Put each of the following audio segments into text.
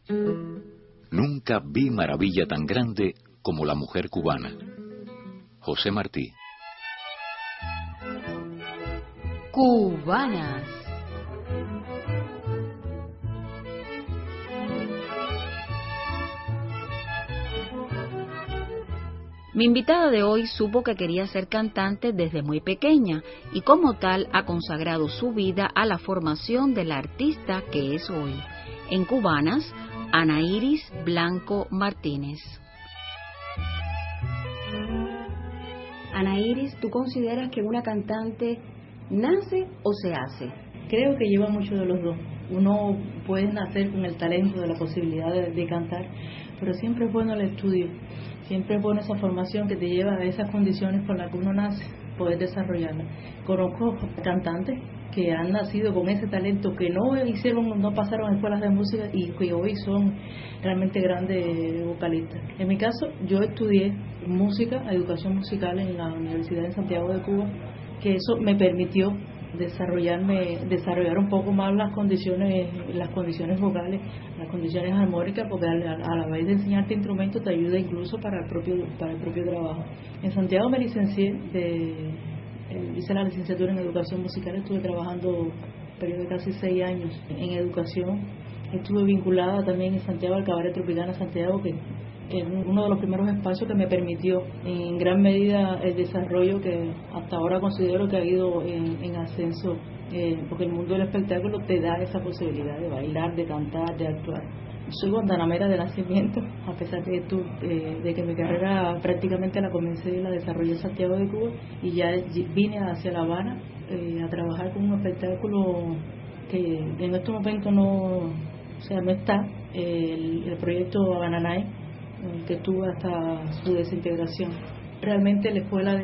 Nunca vi maravilla tan grande como la mujer cubana. José Martí. Cubanas. Mi invitada de hoy supo que quería ser cantante desde muy pequeña y como tal ha consagrado su vida a la formación de la artista que es hoy. En Cubanas, Anairis Blanco Martínez. Anairis, ¿tú consideras que una cantante nace o se hace? Creo que lleva mucho de los dos. Uno puede nacer con el talento, de la posibilidad de cantar, pero siempre es bueno el estudio, siempre es bueno esa formación que te lleva a esas condiciones con las que uno nace, poder desarrollarla. Conozco cantantes que han nacido con ese talento, que no pasaron a escuelas de música y que hoy son realmente grandes vocalistas. En mi caso, yo estudié música, educación musical en la Universidad de Santiago de Cuba, que eso me permitió desarrollar un poco más las condiciones vocales, las condiciones armónicas, porque a la vez de enseñarte instrumentos te ayuda incluso para el propio trabajo. En Santiago me licencié, hice la licenciatura en educación musical, estuve trabajando un periodo de casi 6 años en educación. Estuve vinculada también en Santiago al Cabaret Tropicana Santiago, que es uno de los primeros espacios que me permitió en gran medida el desarrollo que hasta ahora considero que ha ido en ascenso, porque el mundo del espectáculo te da esa posibilidad de bailar, de cantar, de actuar. Soy guantanamera de nacimiento, a pesar de que mi carrera prácticamente la comencé y la desarrollé en Santiago de Cuba, y ya vine hacia La Habana a trabajar con un espectáculo que en estos momentos no está, el proyecto Habana Night, que tuvo hasta su desintegración. Realmente la escuela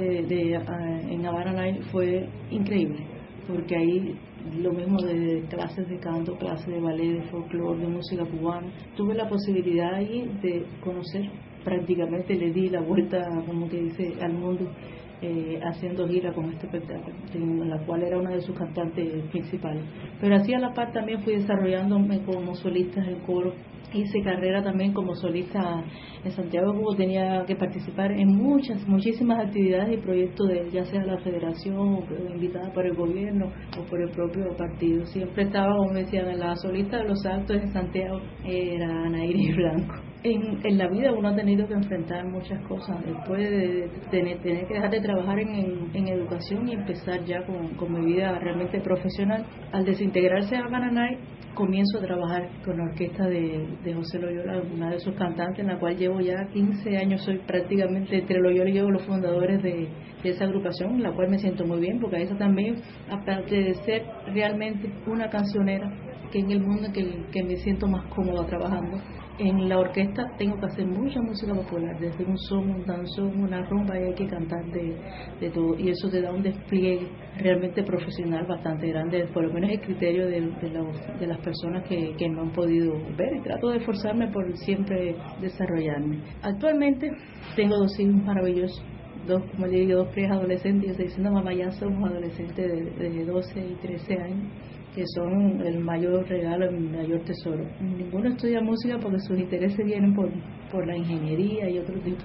en Habana Night fue increíble, porque ahí lo mismo de clases de canto, clases de ballet, de folclore, de música cubana. Tuve la posibilidad ahí de conocer, prácticamente le di la vuelta, como que dice, al mundo, haciendo gira con este espectáculo, en la cual era una de sus cantantes principales. Pero así a la par también fui desarrollándome como solista en el coro. Hice carrera también como solista en Santiago de Cuba, tenía que participar en muchísimas actividades y proyectos ya sea la federación o invitada por el gobierno o por el propio partido. Siempre estaba, como decían, la solista de los actos en Santiago era Anairis Blanco. En la vida uno ha tenido que enfrentar muchas cosas. Después de tener que dejar de trabajar en educación y empezar ya con mi vida realmente profesional, al desintegrarse a Habana Night, comienzo a trabajar con la orquesta de José Loyola, una de sus cantantes, en la cual llevo ya 15 años. Soy prácticamente entre Loyola y yo los fundadores de esa agrupación, en la cual me siento muy bien, porque eso también, aparte de ser realmente una cancionera, que en el mundo que me siento más cómoda trabajando. En la orquesta tengo que hacer mucha música popular, desde un son, un danzón, una rumba, y hay que cantar de todo, y eso te da un despliegue realmente profesional bastante grande, por lo menos el criterio de las personas que me han podido ver, y trato de esforzarme por siempre desarrollarme. Actualmente tengo 2 hijos maravillosos, como le digo, 2 preadolescentes. Yo estoy diciendo, mamá, ya somos adolescentes de 12 y 13 años, que son el mayor regalo, el mayor tesoro. Ninguno estudia música porque sus intereses vienen por la ingeniería y otro tipo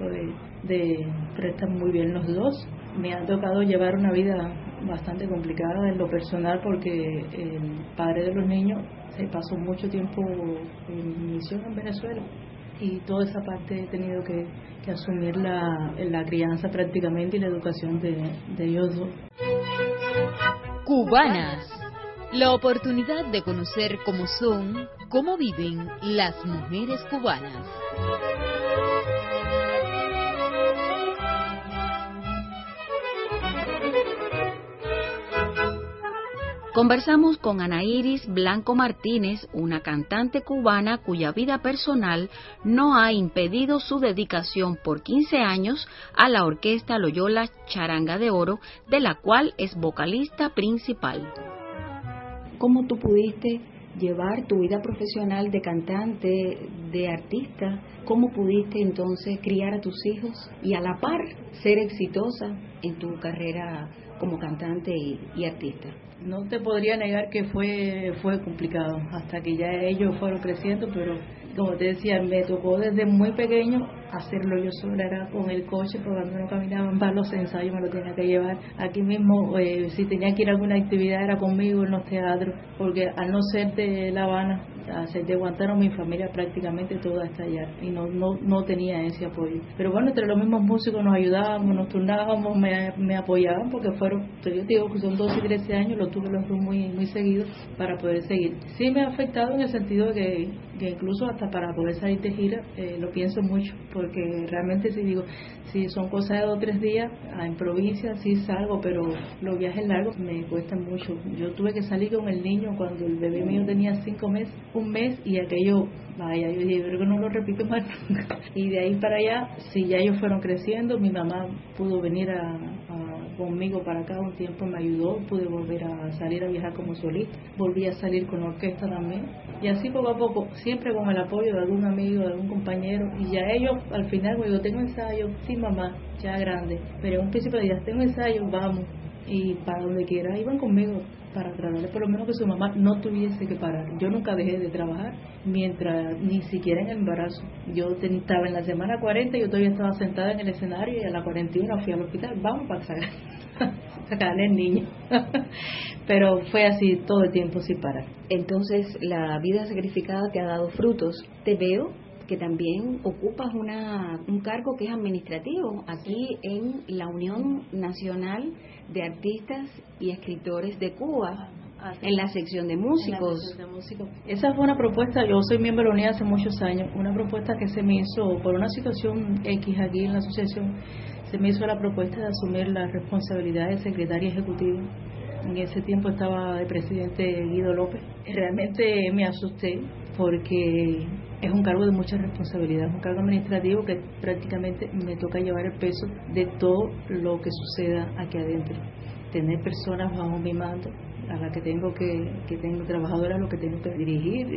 pero están muy bien los dos. Me ha tocado llevar una vida bastante complicada en lo personal, porque el padre de los niños se pasó mucho tiempo en misión en Venezuela, y toda esa parte he tenido que asumir la crianza prácticamente y la educación de ellos dos. Cubanas. La oportunidad de conocer cómo viven las mujeres cubanas. Conversamos con Anairis Blanco Martínez, una cantante cubana cuya vida personal no ha impedido su dedicación por 15 años a la orquesta Loyola Charanga de Oro, de la cual es vocalista principal. ¿Cómo tú pudiste llevar tu vida profesional de cantante, de artista? ¿Cómo pudiste entonces criar a tus hijos y a la par ser exitosa en tu carrera como cantante y artista? No te podría negar que fue complicado hasta que ya ellos fueron creciendo, pero como te decía, me tocó desde muy pequeño hacerlo yo sola, era con el coche, porque cuando no caminaban para los ensayos me lo tenía que llevar. Aquí mismo, si tenía que ir a alguna actividad era conmigo en los teatros, porque al no ser de La Habana, al ser de Guantánamo, mi familia prácticamente toda está allá y no tenía ese apoyo. Pero bueno, entre los mismos músicos nos ayudábamos, nos turnábamos, me apoyaban, porque fueron, yo te digo que son 12 y 13 años, lo tuve los dos muy seguidos para poder seguir. Sí me ha afectado en el sentido de que incluso hasta para poder salir de gira lo pienso mucho, porque realmente si son cosas de 2 o 3 días en provincia sí salgo, pero los viajes largos me cuestan mucho. Yo tuve que salir con el niño cuando el bebé mío tenía 5 meses, 1 mes, y aquello, vaya, yo dije, creo que no lo repito más nunca. Y de ahí para allá, sí, ya ellos fueron creciendo, mi mamá pudo venir conmigo para acá un tiempo, me ayudó, pude volver a salir a viajar como solista, volví a salir con orquesta también, y así poco a poco, siempre con el apoyo de algún amigo, de algún compañero, y ya ellos al final, cuando yo tengo ensayo, sí mamá, ya grande, pero en un principio ya tengo ensayo, vamos, y para donde quiera iban conmigo, para tratarle por lo menos que su mamá no tuviese que parar. Yo nunca dejé de trabajar, mientras ni siquiera en el embarazo. Yo estaba en la semana 40, yo todavía estaba sentada en el escenario, y a la 41 fui al hospital, vamos para sacarle el niño. Pero fue así todo el tiempo sin parar. Entonces la vida sacrificada te ha dado frutos. Te veo que también ocupas un cargo que es administrativo aquí en la Unión Nacional de Artistas y Escritores de Cuba, en la sección de músicos. Esa fue una propuesta, yo soy miembro de la unidad hace muchos años, una propuesta que se me hizo por una situación X aquí en la asociación, se me hizo la propuesta de asumir la responsabilidad de secretaria ejecutiva. En ese tiempo estaba el presidente Guido López. Realmente me asusté porque es un cargo de mucha responsabilidad, es un cargo administrativo que prácticamente me toca llevar el peso de todo lo que suceda aquí adentro. Tener personas bajo mi mando, a las que tengo trabajadoras, lo que tengo que dirigir,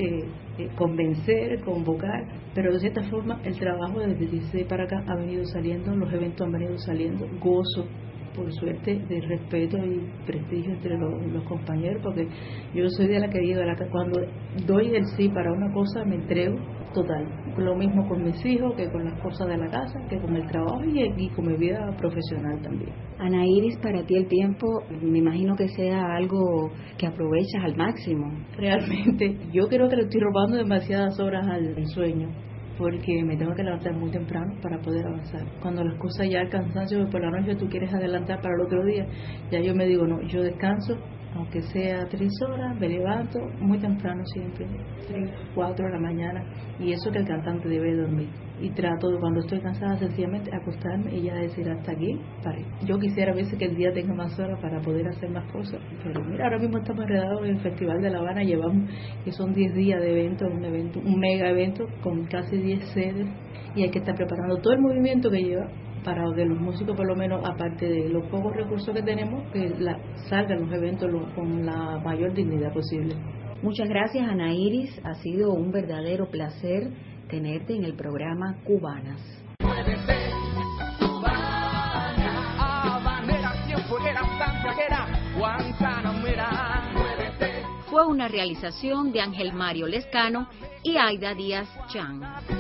convencer, convocar, pero de cierta forma el trabajo desde 16 para acá ha venido saliendo, los eventos han venido saliendo, gozo, por suerte, de respeto y prestigio entre los compañeros, porque yo soy de la que digo, cuando doy el sí para una cosa me entrego total. Lo mismo con mis hijos, que con las cosas de la casa, que con el trabajo y con mi vida profesional también. Anairis, para ti el tiempo, me imagino que sea algo que aprovechas al máximo. Realmente, yo creo que le estoy robando demasiadas horas al sueño, porque me tengo que levantar muy temprano para poder avanzar. Cuando las cosas ya, el cansancio por la noche tú quieres adelantar para el otro día, ya yo me digo, no, yo descanso, aunque sea 3 horas, me levanto muy temprano siempre, 3, 4 de la mañana, y eso que el cantante debe dormir. Y trato de, cuando estoy cansada, sencillamente acostarme y ya decir, hasta aquí, paré. Yo quisiera a veces que el día tenga más horas para poder hacer más cosas, pero mira, ahora mismo estamos enredados en el Festival de La Habana, llevamos, que son 10 días de evento, un mega evento con casi 10 sedes, y hay que estar preparando todo el movimiento que lleva para que los músicos, por lo menos, aparte de los pocos recursos que tenemos, que salgan los eventos con la mayor dignidad posible. Muchas gracias, Anairis, ha sido un verdadero placer tenerte en el programa Cubanas. Fue una realización de Ángel Mario Lescano y Aida Díaz Chan.